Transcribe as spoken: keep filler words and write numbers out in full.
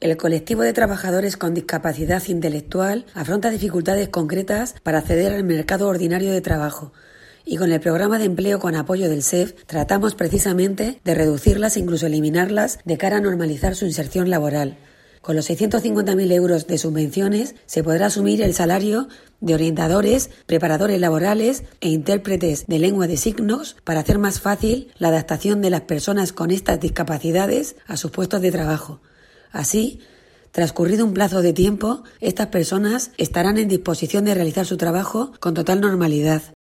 El colectivo de trabajadores con discapacidad intelectual afronta dificultades concretas para acceder al mercado ordinario de trabajo y con el programa de empleo con apoyo del S E F tratamos precisamente de reducirlas e incluso eliminarlas de cara a normalizar su inserción laboral. Con los seiscientos cincuenta mil euros de subvenciones se podrá asumir el salario de orientadores, preparadores laborales e intérpretes de lengua de signos para hacer más fácil la adaptación de las personas con estas discapacidades a sus puestos de trabajo. Así, transcurrido un plazo de tiempo, estas personas estarán en disposición de realizar su trabajo con total normalidad.